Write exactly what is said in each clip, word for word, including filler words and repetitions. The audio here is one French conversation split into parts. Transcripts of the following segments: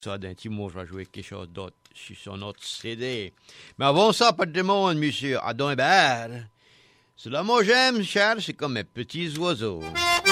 Ça, d'un petit mot, je vais jouer quelque chose d'autre sur son autre C D. Mais avant ça, pas de monde, monsieur Adam Hébert. Cela, moi, j'aime, Charles, c'est comme mes petits oiseaux.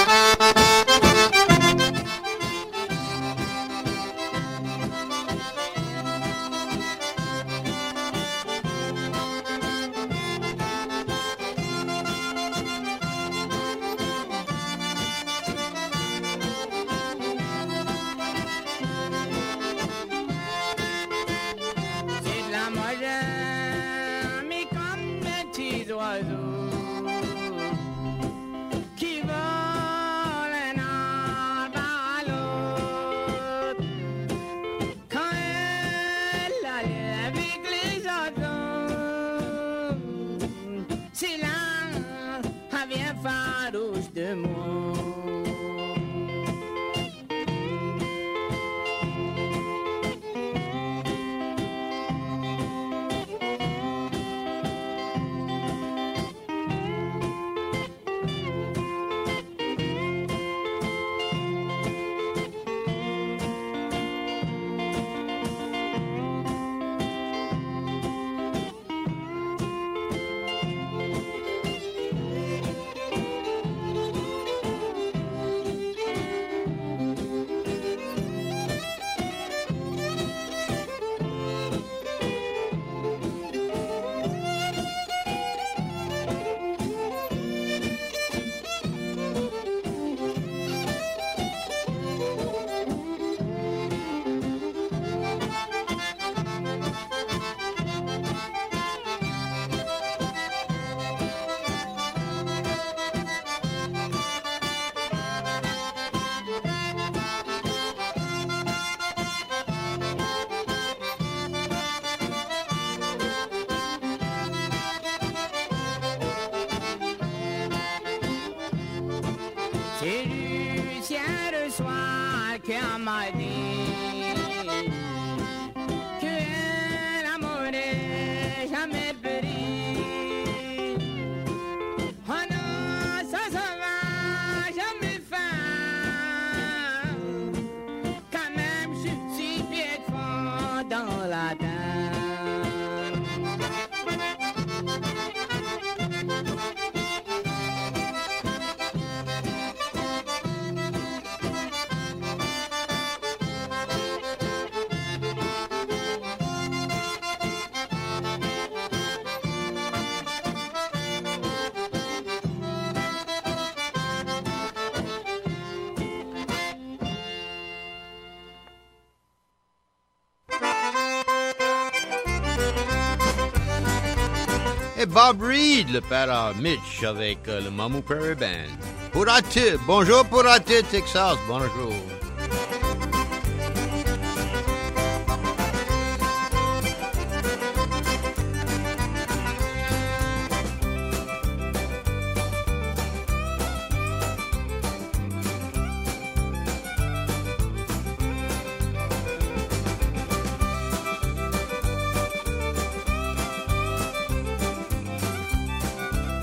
Et Bob Reed, le père à Mitch, avec euh, le Mamou Prairie Band. Pouratu, bonjour Pouratu, Texas, bonjour.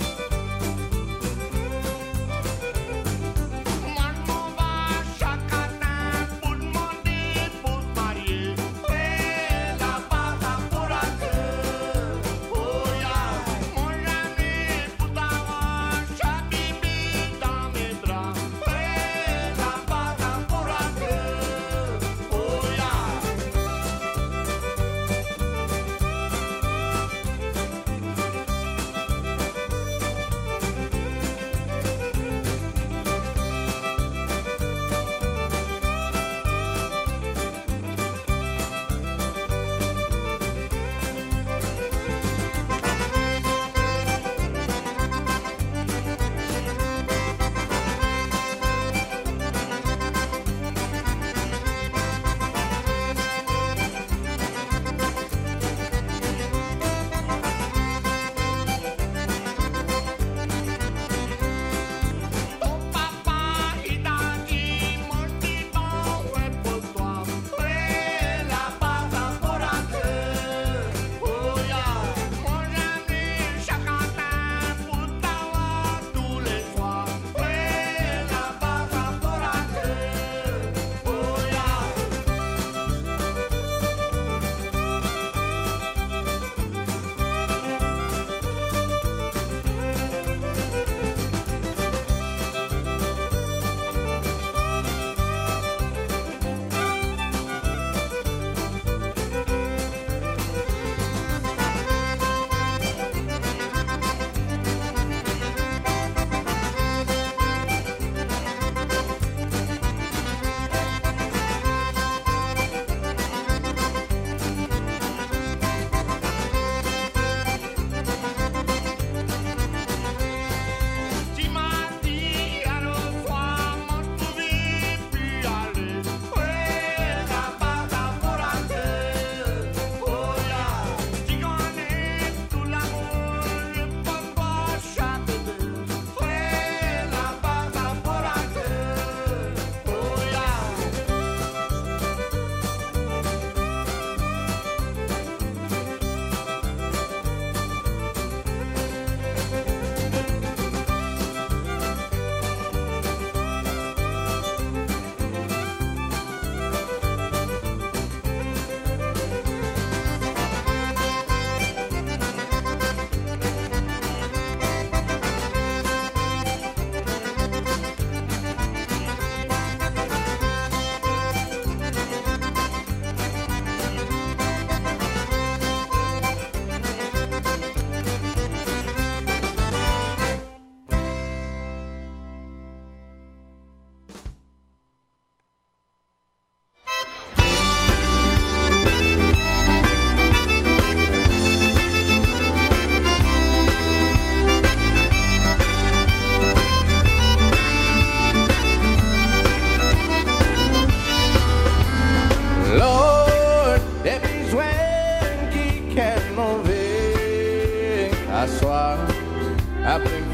Shaka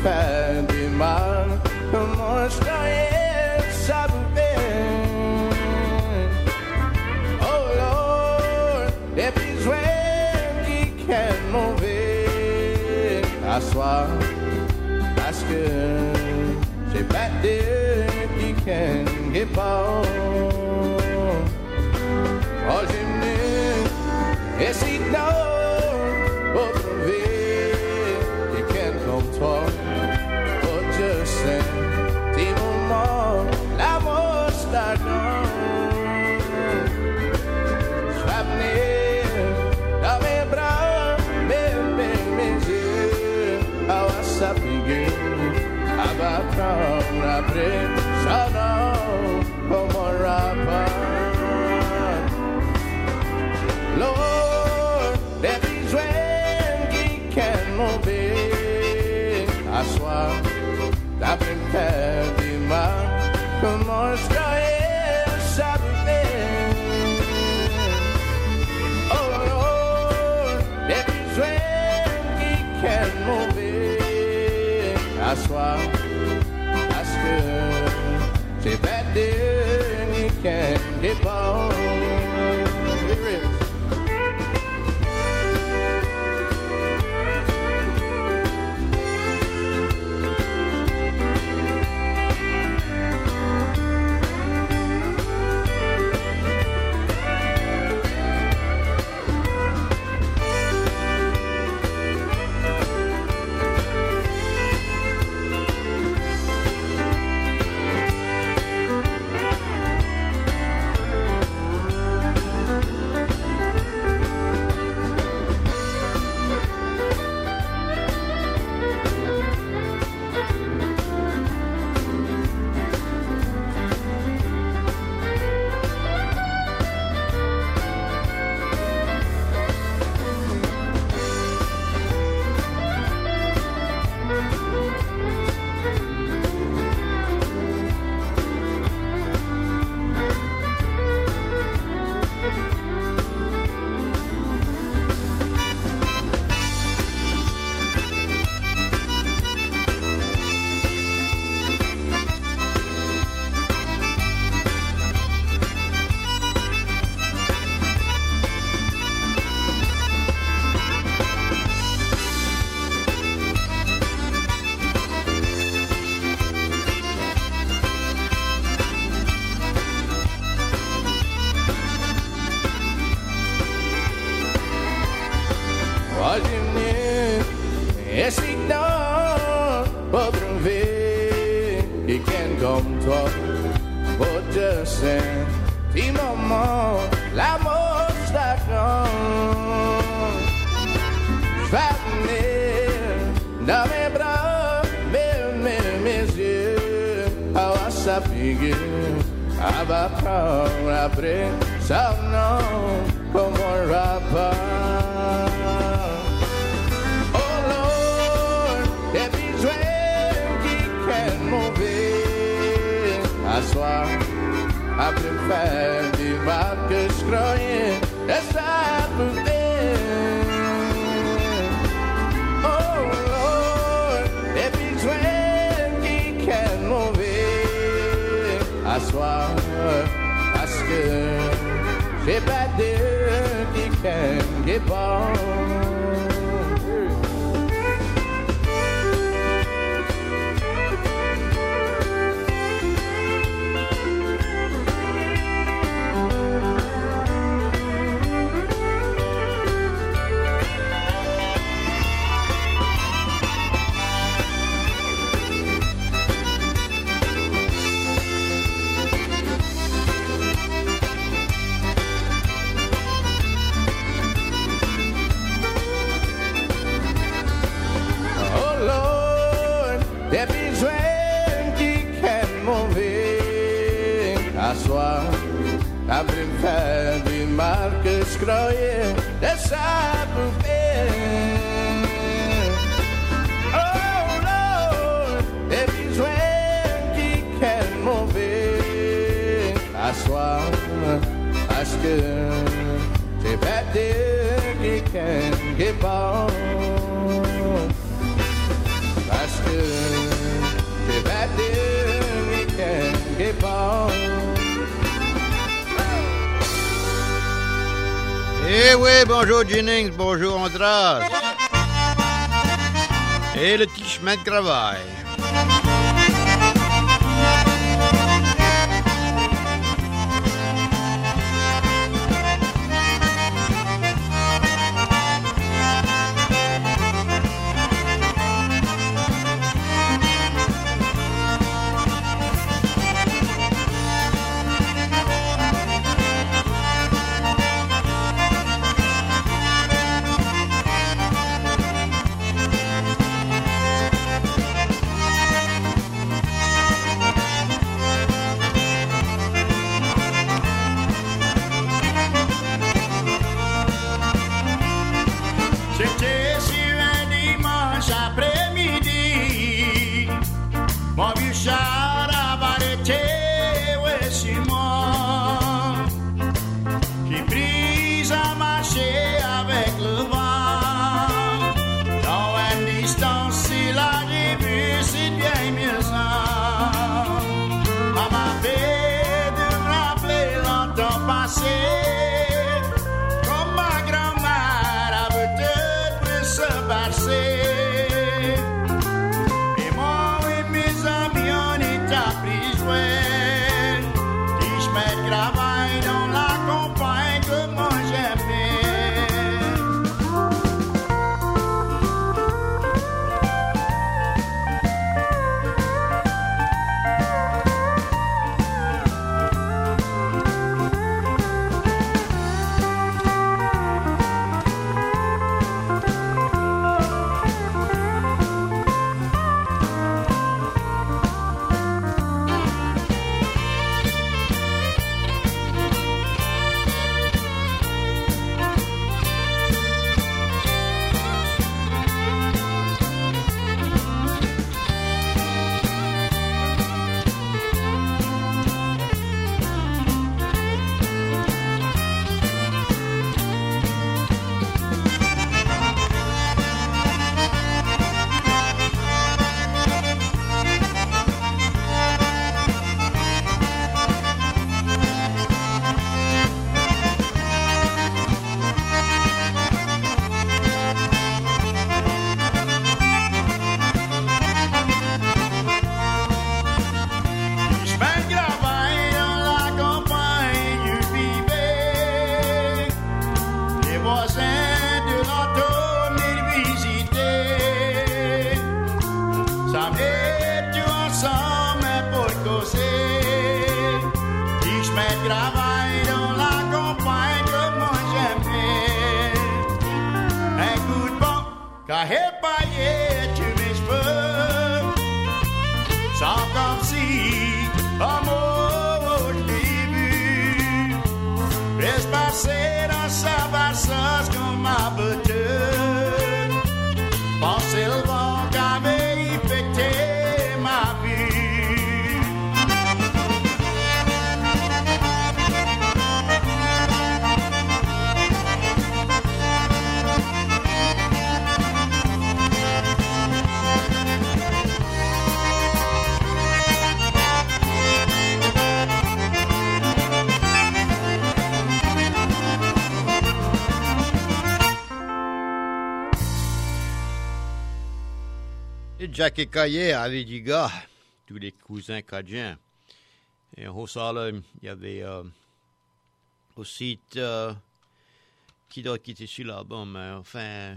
faire du mal. Comment je croyais savoir? Oh Lord, des besoins qui can mauvais à soi, parce que j'ai pas de qui can get bon. Oh, j'ai venu et si non, pour trouver quelqu'un comme toi, pour juste un petit moment, l'amour stagnant. Je vais venir dans mes bras, mes, mes, mes yeux, à sa figure, à prendre après, ça non, comme un rapport. Lord, des besoins qui can mauvais à soi, t'as pu me faire du mal, comment je croyais savoir? Oh Lord, des besoins qui can mauvais à soi, parce que j'ai pas de ni can get bon. Et si non, pas trouver quelqu'un comme toi, pour juste un petit moment, l'amour stagnant. Je vais venir dans mes bras, mes, mes, mes yeux, à sa figure, à va prendre après, ça non, comme un rapport. Soir, après me faire du mal que je croyais, et ça pouvait. Oh Lord, des besoins qui can mauvais à soir, parce que j'ai pas de qui can get bon. Des besoins qui can mauvais à soi, après me faire du mal que je croyais de ça pouvait. Oh Lord, des besoins qui can mauvais à soi, parce que j'ai pas de qui can get bon, parce que Eh oui, bonjour Jennings, bonjour Andras. Et le petit chemin de travail. Jack et Caillé avaient du gars, tous les cousins cadiens. Et au ça, il y avait euh, aussi euh, qui d'autre qui était sur l'album, mais enfin,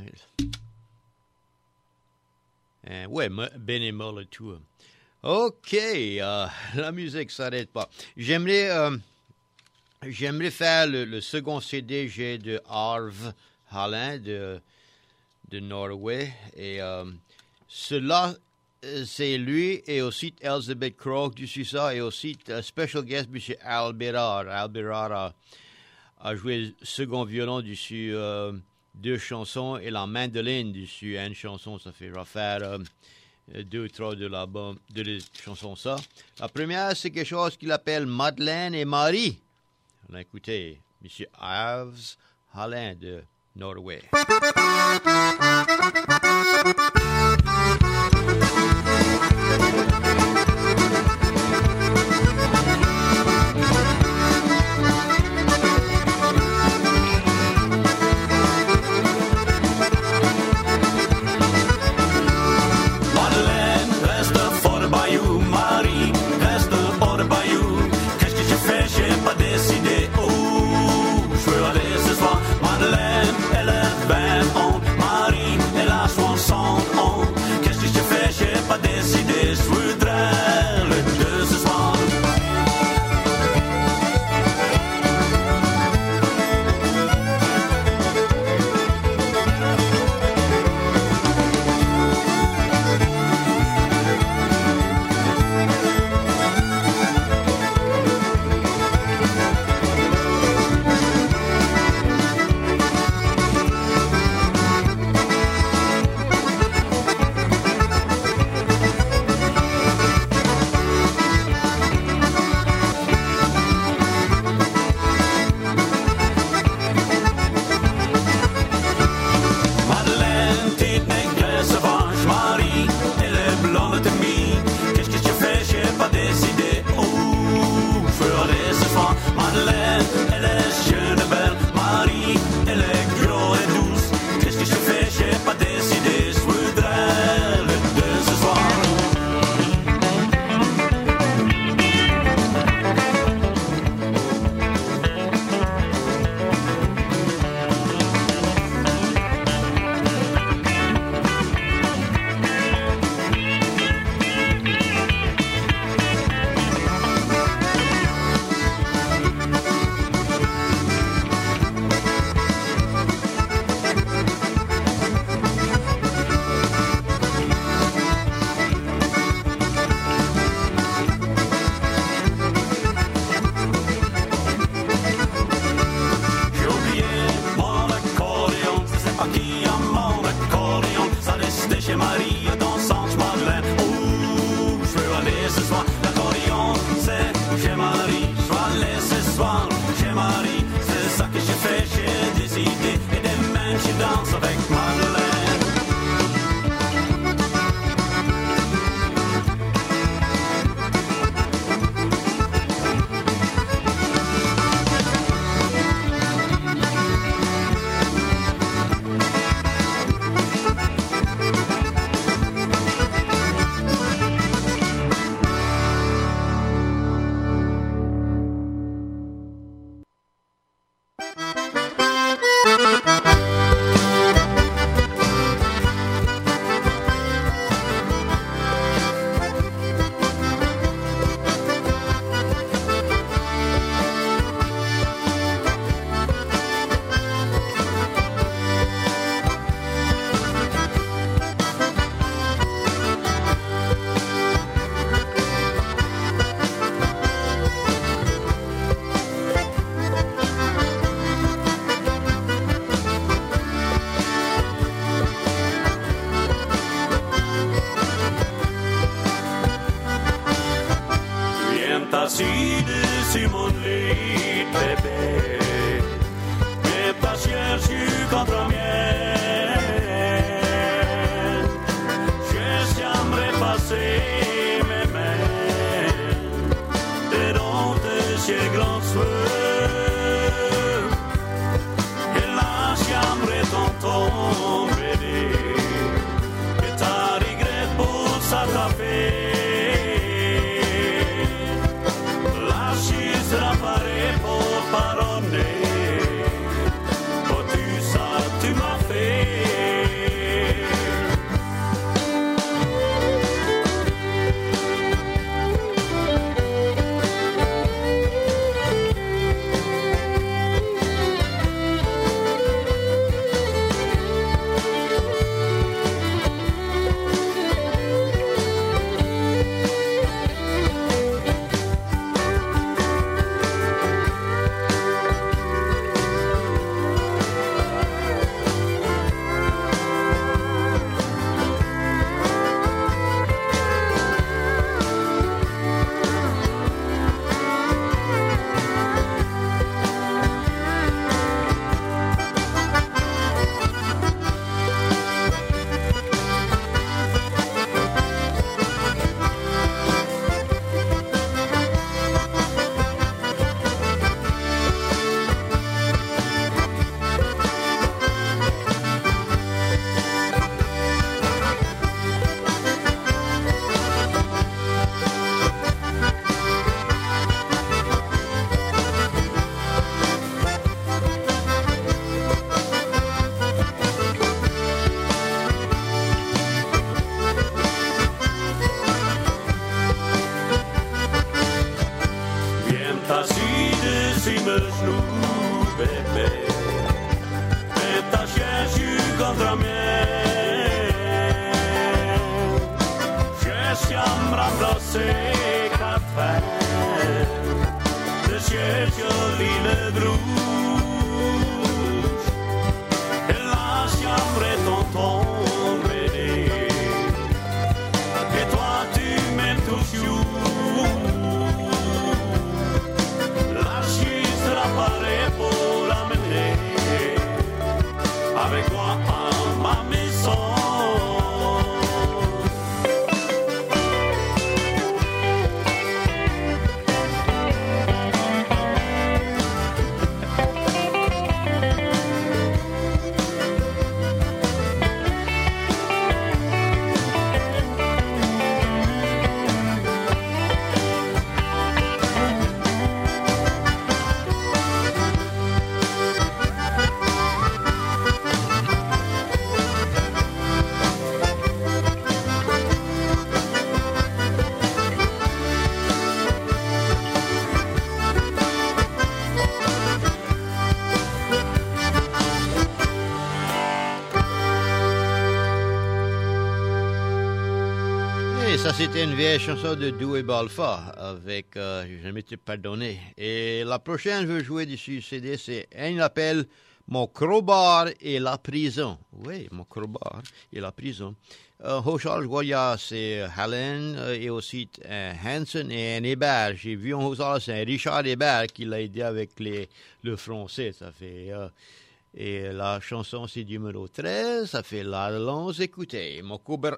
euh, ouais, bénémol et tout. Ok, euh, la musique s'arrête pas. J'aimerais, euh, j'aimerais faire le, le second C D G de Arve Hallen de de Norway et euh, cela, c'est lui et aussi Elizabeth Crook du ça et aussi un special guest, M. Al Berard. Al Berard a, a joué second violon dessus euh, deux chansons et la mandoline dessus une chanson. Ça fait refaire euh, deux ou trois de l'album, de les chansons ça. La première, c'est quelque chose qu'il appelle Madeleine et Marie. On a écouté M. Arve Hallen de Norway. Ça, c'était une vieille chanson de Doué Balfa avec euh, « Je m'étais pardonné ». Et la prochaine, je veux jouer dessus C D, c'est un appel « Mon crowbar et la prison ». Oui, mon crowbar et la prison. Euh, au charge, il y a c'est Helen euh, et aussi euh, Hansen et un Hébert. J'ai vu en Haussard, c'est un Richard Hébert qui l'a aidé avec les, le français. Ça fait, euh, et la chanson, c'est numéro treize. Ça fait « Allons écouter ». Mon crowbar.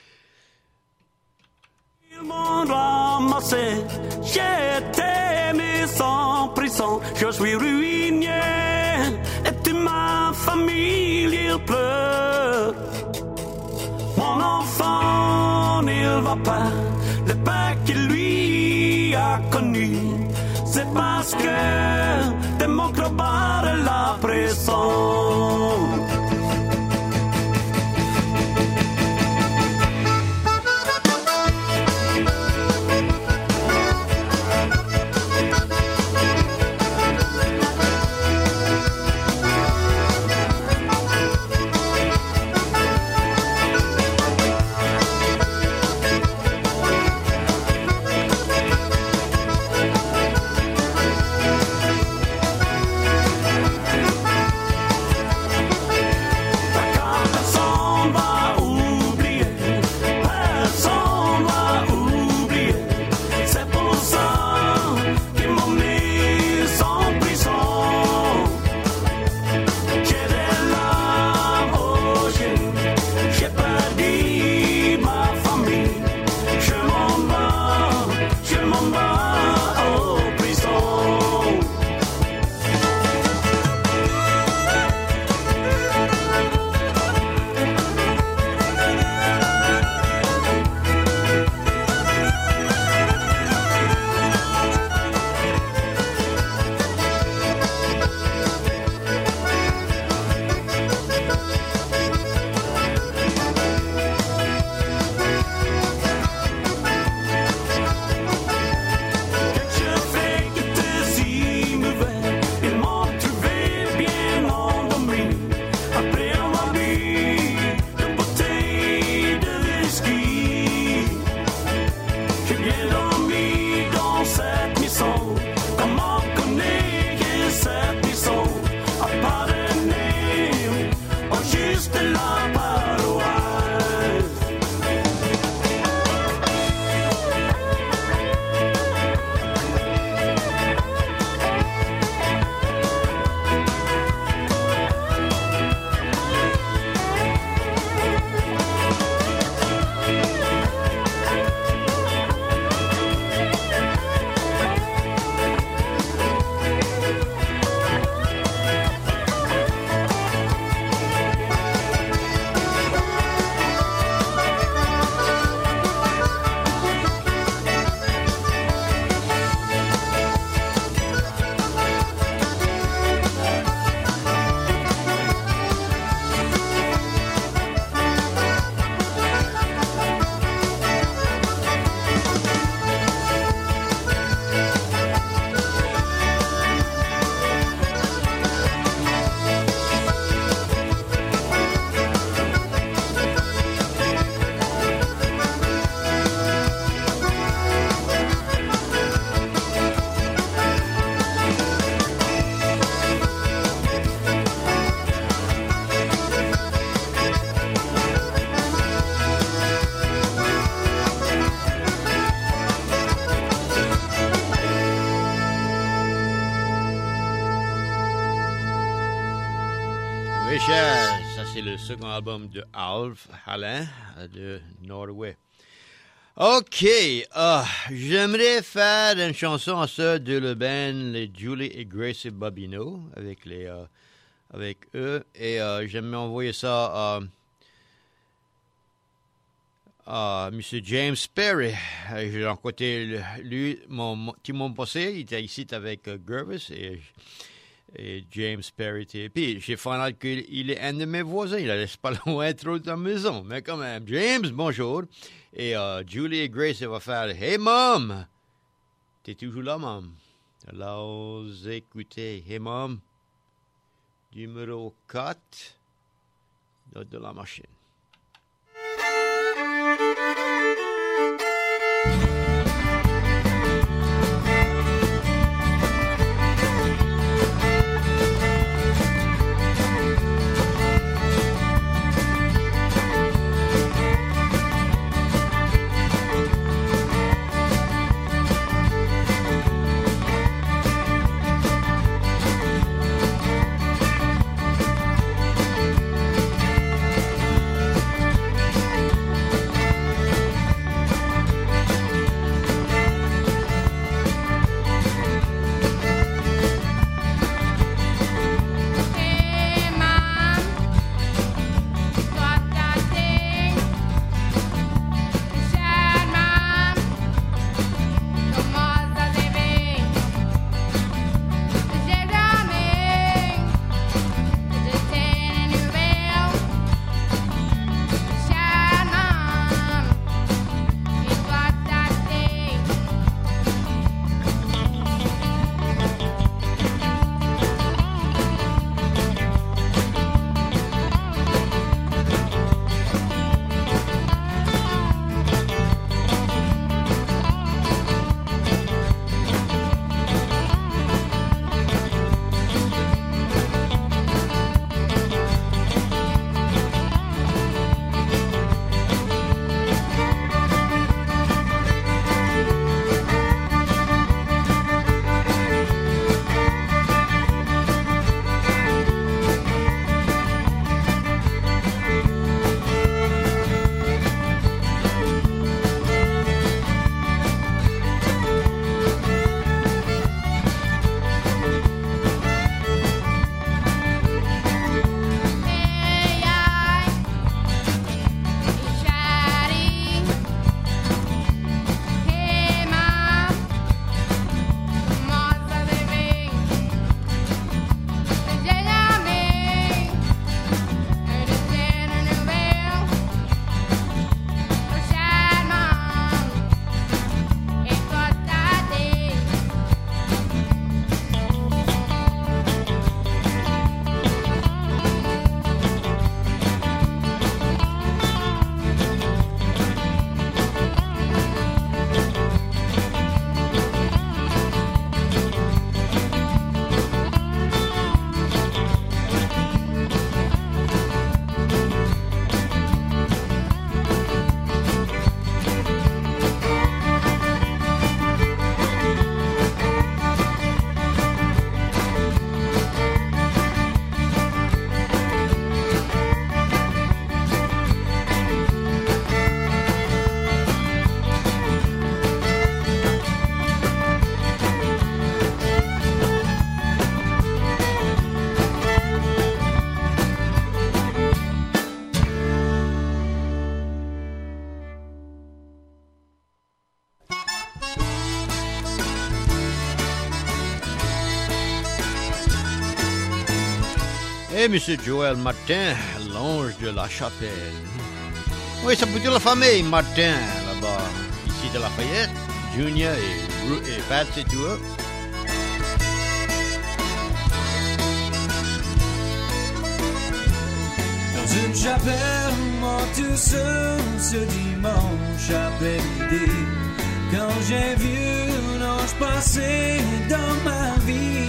Ils m'ont ramassé, j'étais mis en prison, je suis ruiné, et toute ma famille, il pleure. Mon enfant, il va pas, le père qui lui a connu, c'est parce que de mon crowbar et la prison. Richard, ça c'est le second album de Alf Alain de Norway. Ok, uh, j'aimerais faire une chanson à ça de le band les Julie et Gracie Bobino avec les uh, avec eux et uh, j'aimerais envoyer ça à uh, Monsieur James Perry. Uh, j'ai rencontré lui, mon, mon petit monde passé, il était ici avec uh, Gervis et Et James Perry. Puis j'ai fait qu'il est un de mes voisins. Il laisse pas loin trop de la maison. Mais quand même, James, bonjour. Et uh, Julie et Grace va faire Hey Mom! T'es toujours là, Mom? Alors, écoutez. Hey Mom, numéro quatre de la machine. Et Monsieur Joël Martin, l'ange de la chapelle. Oui, ça peut dire la famille Martin, là-bas, ici de Lafayette, Junior et, et Pat, c'est tout. Dans une chapelle, moi tout seul, ce dimanche après-midi, quand j'ai vu un ange passer dans ma vie,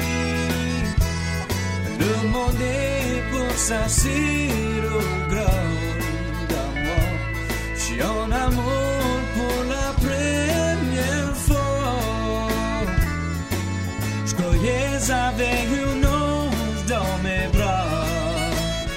demandé pour s'asseoir au grand d'amour. Je suis en amour pour la première fois. Je croyais avec un ange dans mes bras.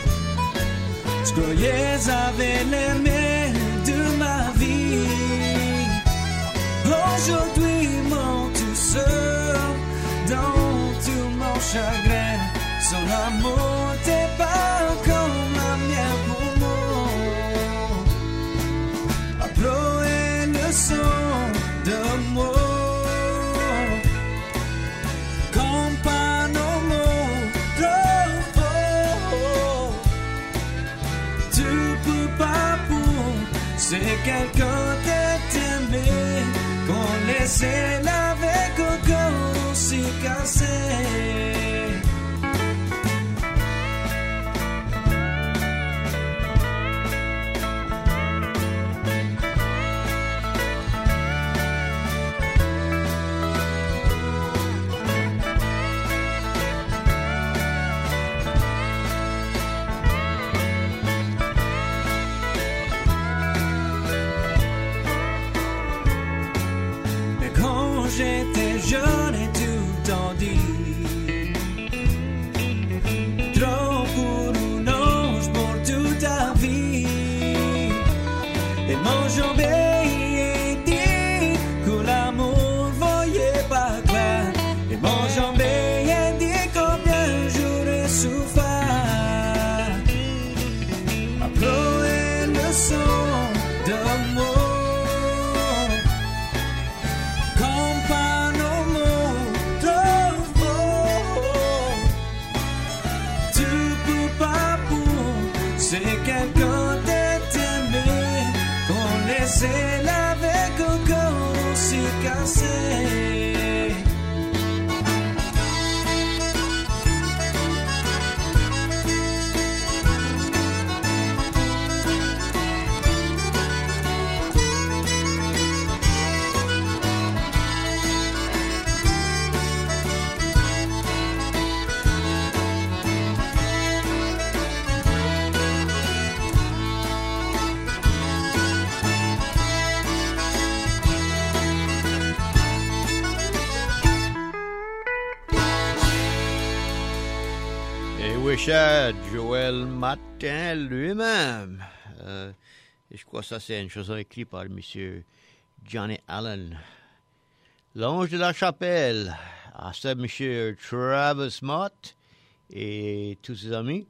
je croyais avec l'aimé de ma vie. Aujourd'hui, mon tout seul, dans tout mon chagrin, son amour t'est pas comme la mienne pour moi. Applaudis le son de moi. C'est quelqu'un t'aimer, qu'on laissait avec au corps si cassé. J'étais jeune et tout en dit. Trop pour nous, non, pour toute ta vie. Et mon jambé et dit que l'amour voyait pas clair. Et mon jambé et dit combien j'aurais souffert. Applaudis le son de moi. C'est quelqu'un t'aimer, qu'on laissait avec au corps si cassé. Richard Joel Martin lui-même. Euh, et je crois que ça, c'est une chanson écrite par M. Johnny Allen. L'Ange de la Chapelle. Ah, c'est M. Travis Mott et tous ses amis.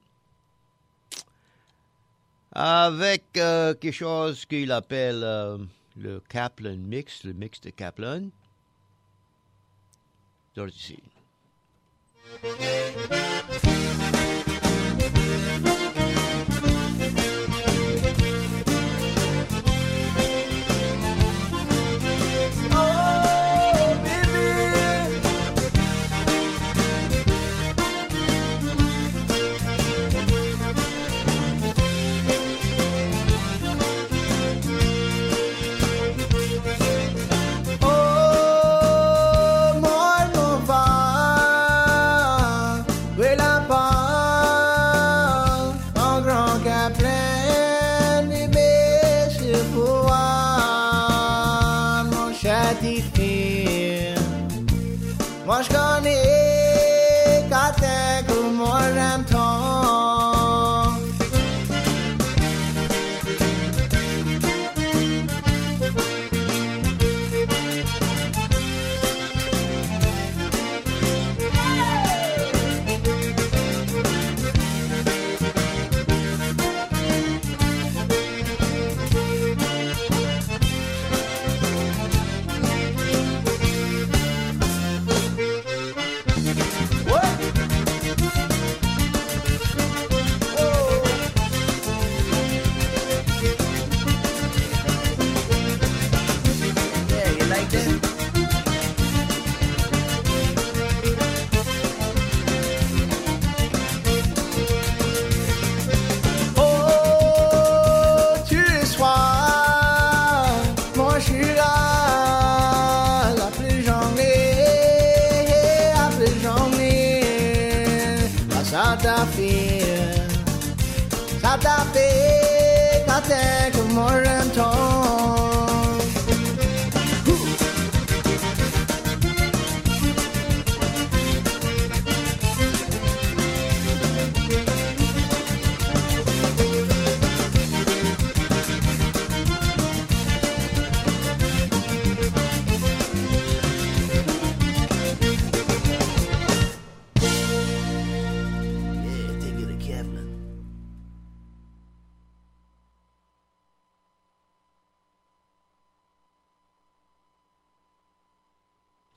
Avec euh, quelque chose qu'il appelle euh, le Kaplan Mix, le mix de Kaplan. Donc, ici. Moi je connais qu'à tes que moi j'aime tant. Ça t'a fait quand t'es comme moi j'aime tant.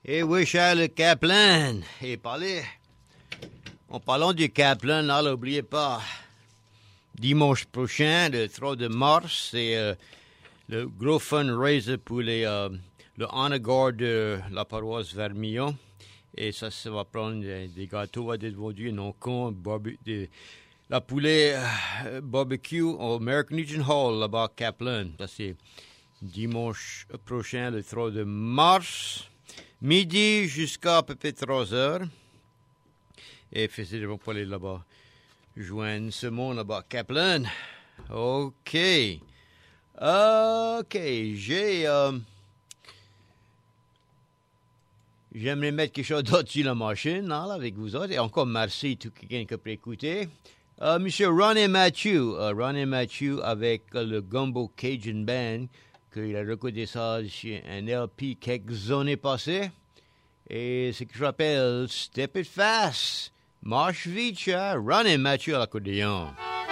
Et oui, Charles Kaplan. Et parlez, en parlant du Kaplan, n'oubliez pas, dimanche prochain, le trois de mars, c'est euh, le gros fundraiser pour les, euh, le Honor de la paroisse Vermillon. Et ça, ça va prendre des, des gâteaux à des vendus, non con, barbe, de, la poulet euh, barbecue au American Legion Hall, là-bas à Kaplan. Ça, c'est dimanche prochain, le trois de mars. Midi jusqu'à à peu près trois heures. Et faisez-vous pour aller là-bas. Joindre ce monde là-bas à Kaplan. OK. OK. J'ai... Euh, j'aimerais mettre quelque chose d'autre sur la machine, là, avec vous autres. Et encore merci à tout quelqu'un qui a pu écouter. Euh, Monsieur Ronnie Matthew. Euh, Ronnie Matthew avec euh, le Gumbo Cajun Band. Qu'il a recordé ça sur un L P quelques années passées. Et c'est que je rappelle Step It Fast, marche vite, hein? Ronnie Matthew à l'accordéon.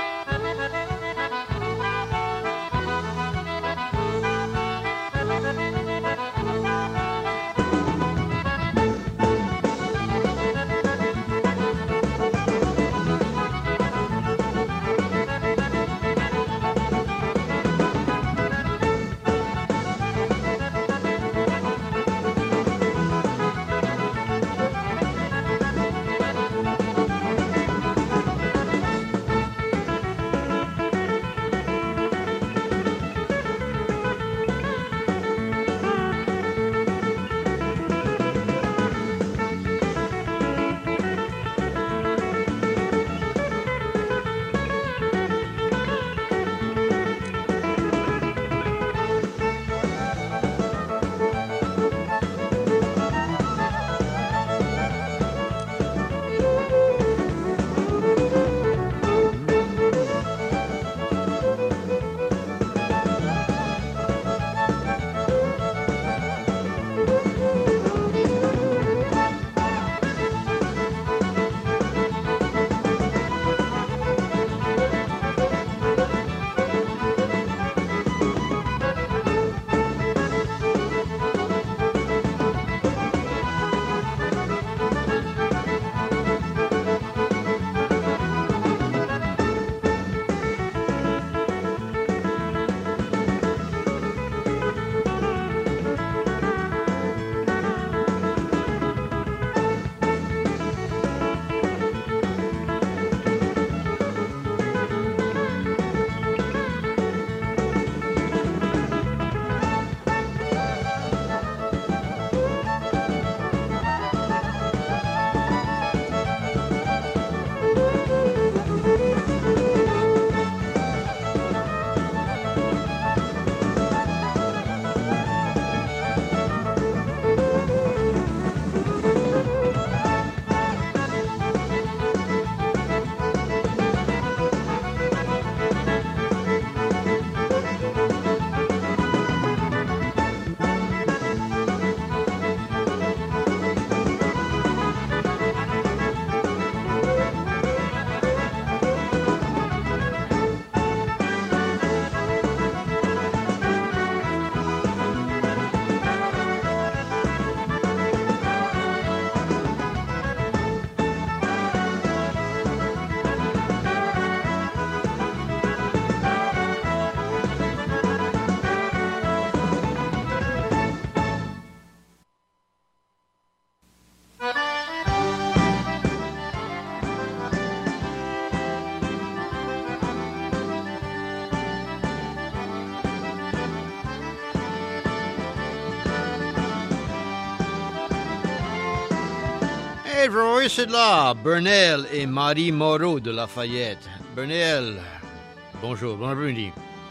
Et vous c'est là, Bernel et Marie Moreau de Lafayette. Bernel, bonjour, bon après-midi.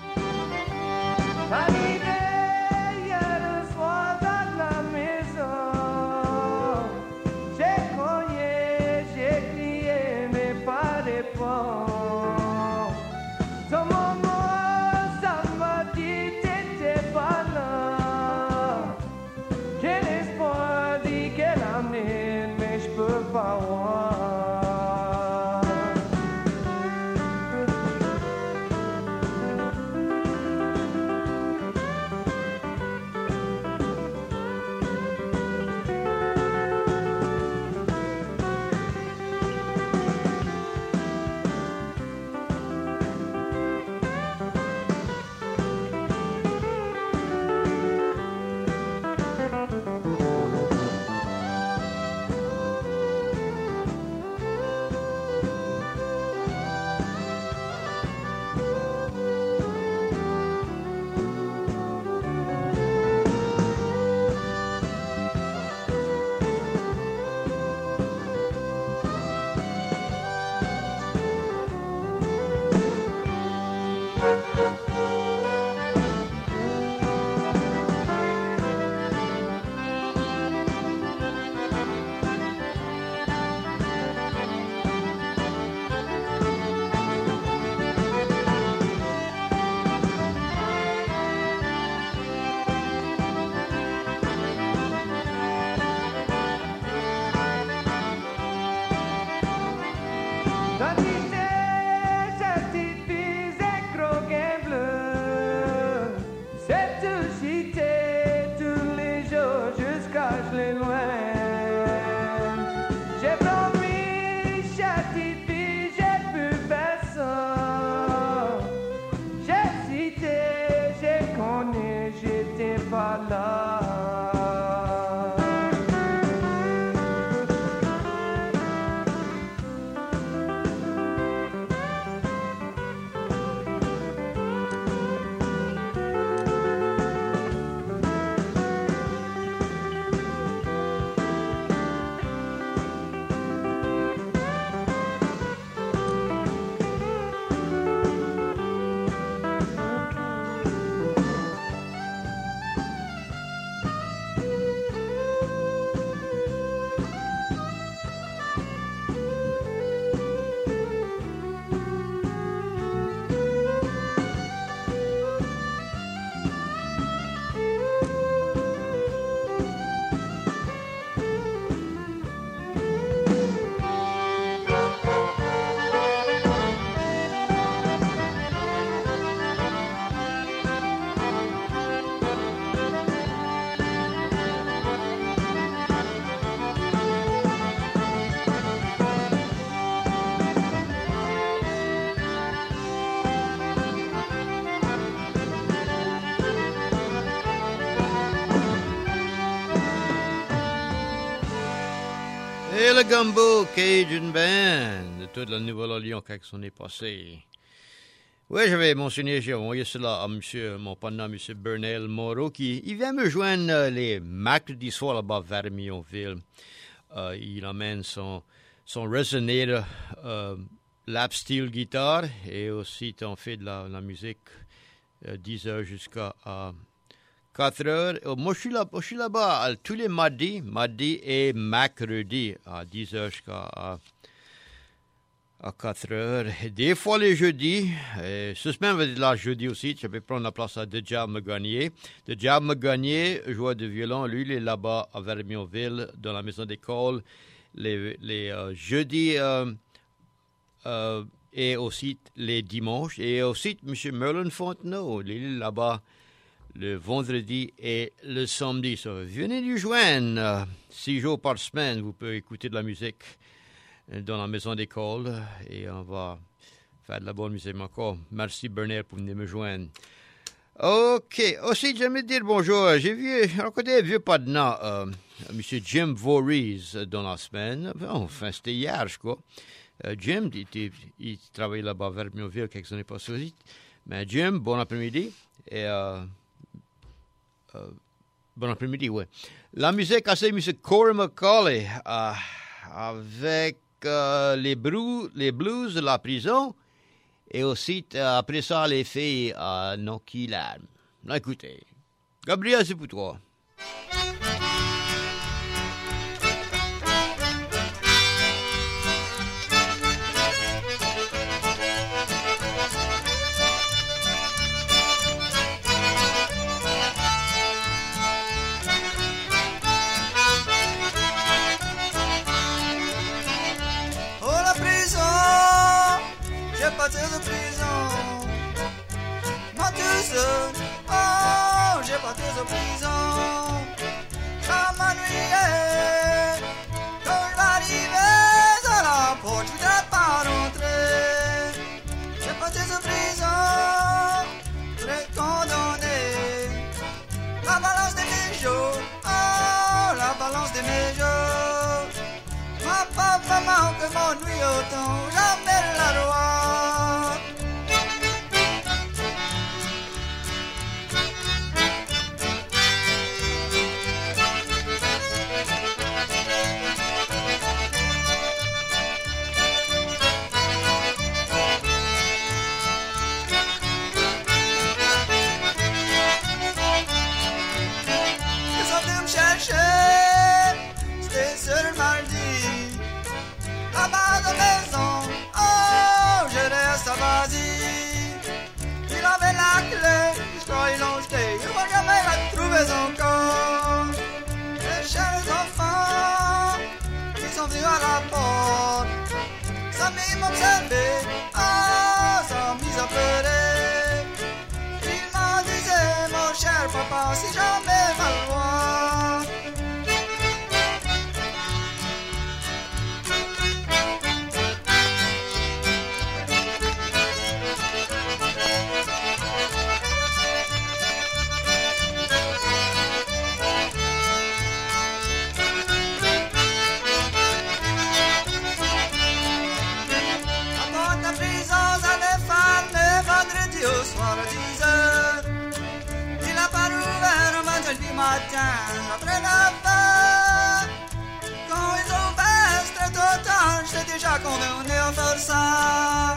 Arrivé hier soir dans la maison, j'ai cogné, j'ai crié, mais pas de réponse. Ton maman, ça m'a dit, t'étais pas là. Quel espoir dit qu'elle amène, mais je peux pas voir. le Gumbo Cajun Band de toute la Nouvelle-Orléans quand on est passé. Oui, j'avais mentionné, j'ai envoyé cela à monsieur, mon partenaire, monsieur Bernal Moreau, qui il vient me joindre euh, les mercredis soirs là-bas vers Millonville. Euh, il amène son, son resonator, euh, lap steel guitare, et aussi on fait de la, la musique euh, dix heures jusqu'à euh, quatre heures. Euh, moi, je suis, là, je suis là-bas euh, tous les mardis, mardi et mercredi, à dix heures jusqu'à euh, à quatre heures. Et des fois les jeudis, et ce semaine, là, jeudi aussi, je vais prendre la place à Dejab Magagnier. Dejab Magagnier, joueur de violon, lui, il est là-bas à Vermionville, dans la maison d'école, les, les euh, jeudis euh, euh, et aussi les dimanches. Et aussi, M. Merlin Fontenot, il est là-bas le vendredi et le samedi. So, venez nous joindre. Euh, six jours par semaine, vous pouvez écouter de la musique dans la maison d'école et on va faire de la bonne musique encore. Merci Bernard pour venir me joindre. OK. Aussi, j'aimerais dire bonjour. J'ai vu, rencontré un vieux partenaire, euh, M. Jim Voorhees, dans la semaine. Enfin, c'était hier, je crois. Euh, Jim, il, il, il travaillait là-bas vers Millonville quelques années passées aussi. Mais Jim, bon après-midi. Et, euh, euh, bon après-midi, oui. La musique, c'est M. Corey McCauley, euh, avec Euh, les, brou- les blues de la prison et aussi euh, après ça les filles à euh, Nokilan. Écoutez, Gabriel, c'est pour toi. Partir de prison, moi tout seul, oh, j'ai parti de prison, ça m'ennuyait, quand j'arrivais à la porte, je n'ai pas rentré, j'ai parti de prison, très condamné, la balance de mes jours, oh, la balance de mes jours, ma papa maman que m'ennuie autant, jamais la loi. C'était seul mardi, là-bas de maison, oh, je reste à Basie. Il avait la clé, je crois qu'ils l'ont jeté, je vois jamais la trouver encore. Les chers enfants, ils sont venus à la porte, ça m'y m'observait, oh, ça m'y a pleuré. Il m'en disait, mon cher papa, si jamais ma loi. Au soir à dix heures, il a pas ouvert un vendredi matin après la fin. Quand ils ont ouvert très tôt, j'étais déjà condamné à faire ça.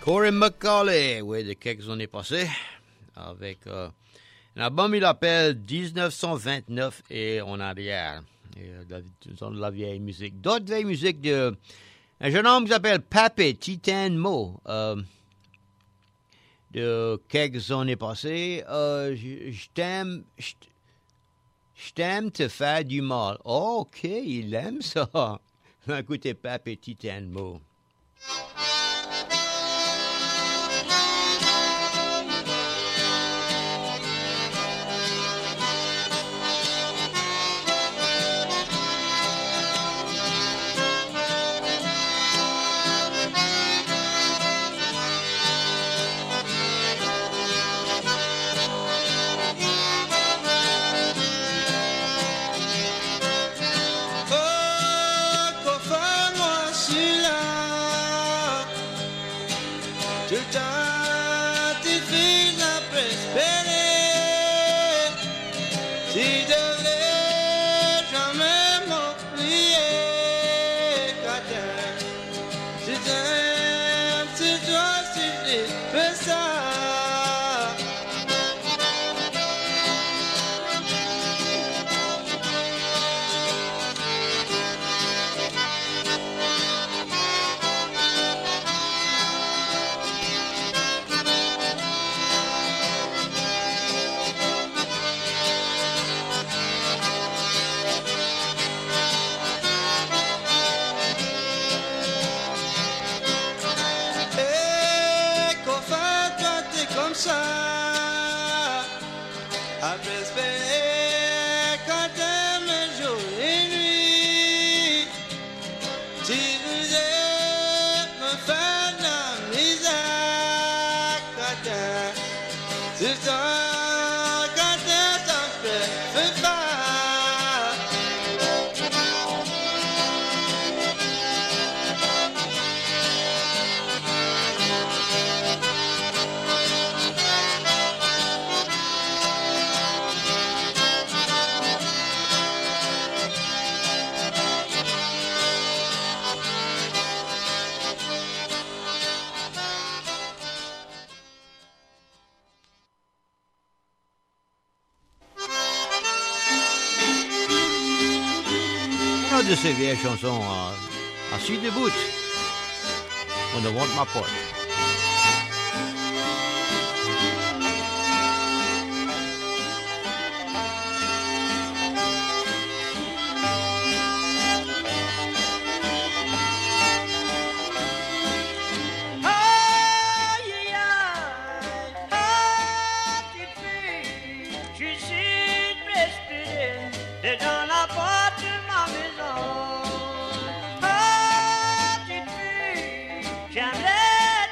Corey McCauley, oui, de quelques années passées, avec euh, un album, il appelle dix-neuf cent vingt-neuf et en arrière. Et, euh, de, de la vieille musique. D'autres vieilles musiques de un jeune homme qui s'appelle Pape Titan Mo, euh, de quelques années passées. Euh, je, je t'aime, je, je t'aime te faire du mal. Oh, ok, il aime ça. Écoutez, Pape Titan Mo. De ces vieilles chansons euh, à suite de bout. On ne want ma porte. J'aimerais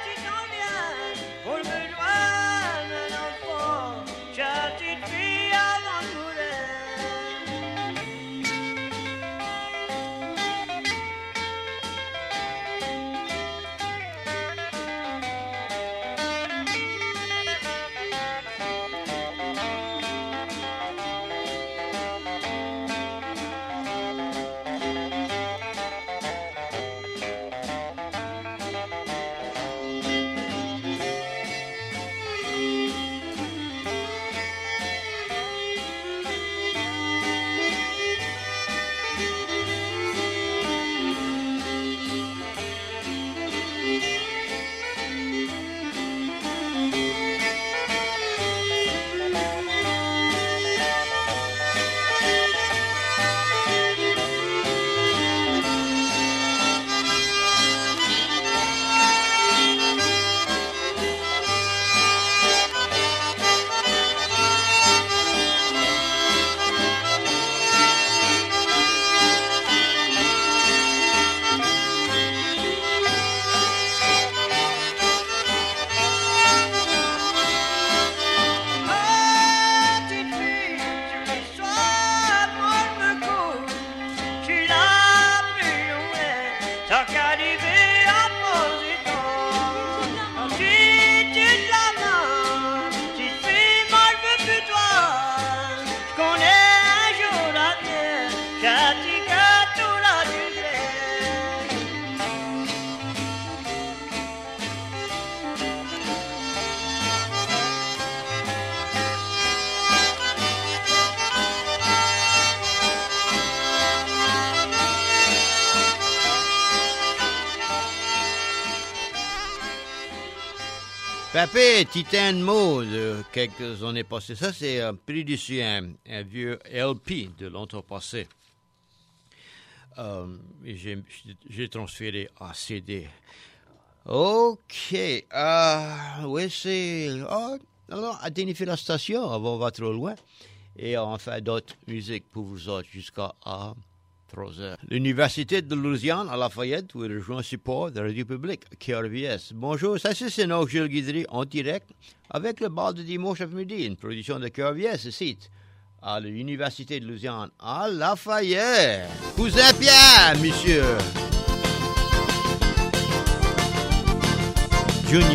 Papé, titan mot de quelques années passées. Ça, c'est un prix d'ici, un, un vieux L P de longtemps passé. Euh, j'ai, j'ai transféré à C D. OK. Euh, oui, c'est... Oh, alors, atteignez la station, on va trop loin. Et on fait d'autres musiques pour vous autres jusqu'à à trois heures. L'Université de Louisiane à Lafayette, où il rejoint le support de la Radio Publique, K R V S. Bonjour, ça c'est Sénat Gilles Guidry en direct avec le bal de dimanche après-midi, une production de K R V S ici, à l'Université de Louisiane à Lafayette. Cousin Pierre, monsieur.